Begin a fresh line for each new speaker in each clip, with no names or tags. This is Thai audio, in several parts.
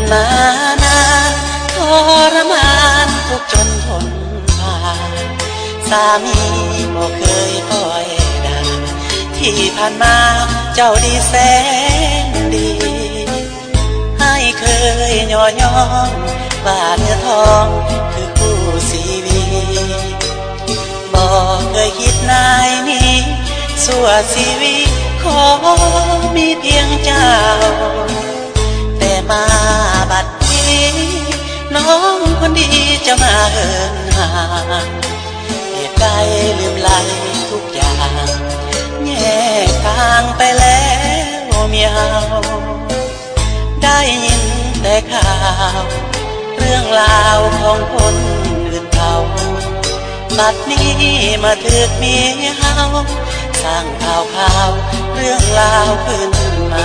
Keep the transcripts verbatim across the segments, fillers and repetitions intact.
มานานทรมานทุกจนทนผ่านสามีบ่เคยคอยด่าที่ผ่านมาเจ้าดีแสนดีให้เคยย่อย่องว่าเนื้อทองคือคู่ชีวิตบ่เคยคิดนายนี้สั่วชีวิตขอมีเพียงเจ้าแต่มาบัดนี้น้องคนดีจะมาเหินห่างเหตุใดลืมไหลทุกอย่างแยกทางไปแล้วเมียวได้ยินแต่ข่าวเรื่องราวของคนอื่นเขาบัดนี้มาถึกเมียเฮาสร้างข่าวข่าวเรื่องราวขึ้นมา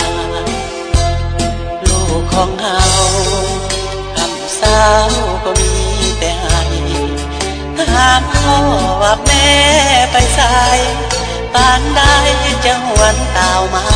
ลูกของเฮาคำสาวก็มีแต่ให้ถามพ่อว่าแม่ไปไสปานใดจะหวนตาวมา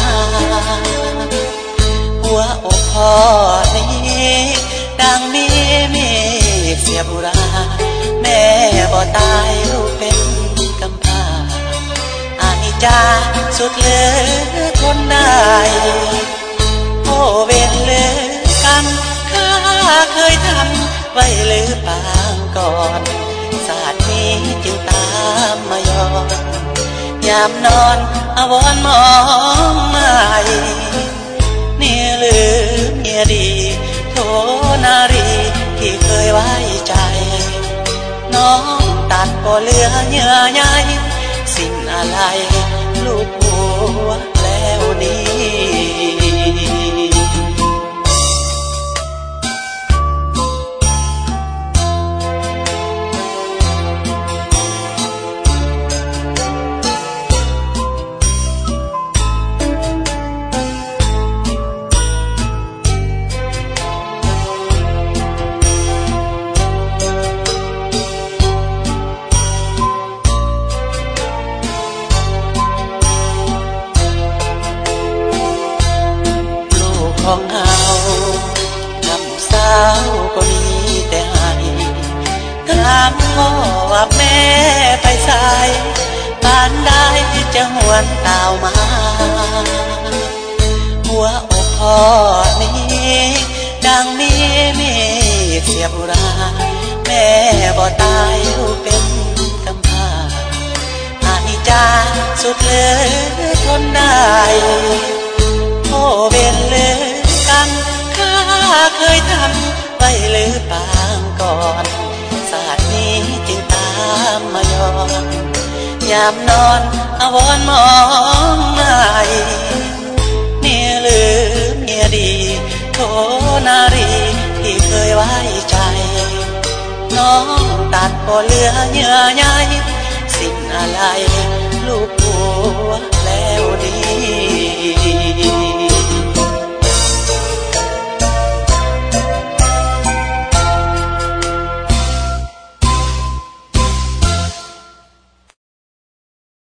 หัวอกพ่อนี้ดังมีมีเสียบุราแม่บ่ตายลูกเป็นกำพร้าอายจ้าสุดเหลือทนได้โอ้เวรเหลือกันข้าเคยทำไว้หรือปางก่อนศาสตร์นี้จึงตามมาย้อนยามนอนอาวรมองไม่นี่หรือเมียดีโทนารีที่เคยไว้ใจน้องตัดบ่เหลือเยื่อใยสิ่งอะไรลูกหัวแล้วนี้ของเฮาคำสาวก็มีแต่ให้ถามพ่อว่าแม่ไปไสปานใดจะหวนตาวมาหัวอกพ่อนี้ดังมีมีเสียบุราแม่บ่ตายลูกเป็นกำพร้าอานิจจาสุดเหลือทนได้โอ้เวรเหลือกันข้าเคยทำไว้หรือปางก่อนศาสตร์นี้จึงตามมาย้อนยามนอนอาวรมองไม่นี่หรือเมียดีโทนารีที่เคยไว้ใจน้องตัดบ่เหลือเยื่อใยสิ่งอะไรลูกหัวแล้วนี้